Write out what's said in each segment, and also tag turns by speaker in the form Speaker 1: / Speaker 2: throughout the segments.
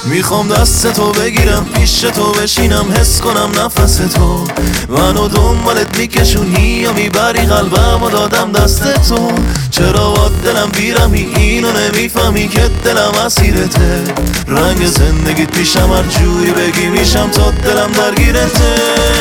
Speaker 1: میخوام دست تو بگیرم، پیش تو بشینم، حس کنم نفس تو منو دنبالت میکشونی یا میبری قلبم و دادم دست تو. چرا با دلم بیرمی اینو نمیفهمی که دلم اسیرته؟ رنگ زندگیت پیشم هر جوری بگی میشم تا دلم درگیرته.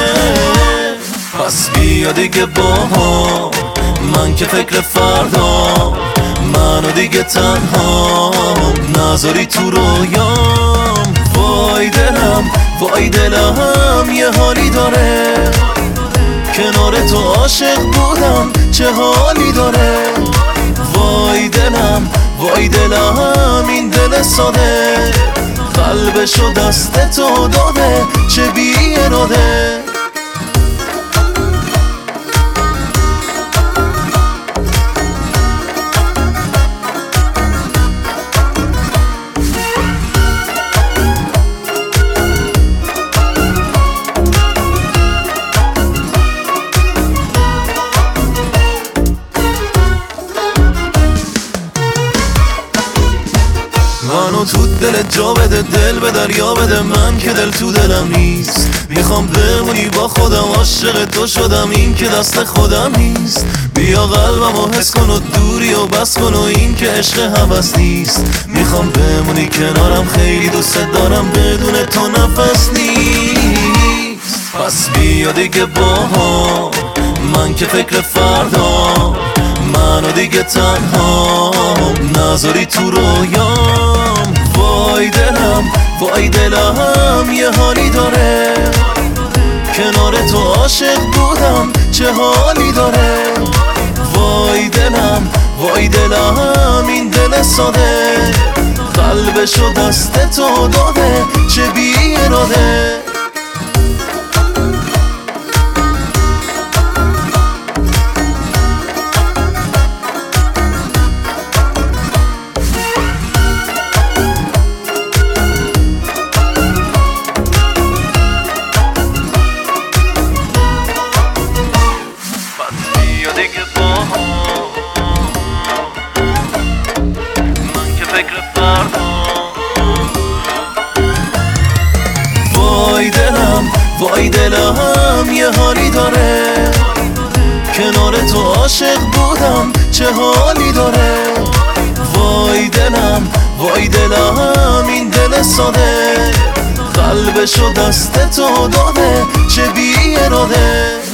Speaker 1: پس بیا دیگه با من که فکر فردا منو دیگه تنها نذاری تو رویام. وای دلم وای دلم یه حالی داره، کنار تو عاشق بودم چه حالی داره. وای دلم وای دلم این دل ساده قلبشو دست تو داده چه بی اراده. منو تو دلت جا بده، دل به دریا بده، من که دل تو دلم نیست. میخوام بمونی با خودم، عاشق تو شدم این که دست خودم نیست. بیا قلبمو حس کن و دوری و بس کن و این که عشق هوس نیست. میخوام بمونی کنارم، خیلی دوست دارم، بدون تو نفس نیست. پس بیا دیگه با من که فکر فردا منو دیگه تنها نذاری تو رویام. وای دلم وای دلم یه حالی داره، کنار تو عاشق بودم چه حالی داره. وای دلم وای دلم این دل ساده قلبشو دست تو داده چه بی اراده. من که فکر فردا وای دلم وای دلم یه حالی داره، کنار تو عاشق بودم چه حالی داره. وای دلم وای دلم این دل ساده قلبشو دست تو داده چه بی اراده.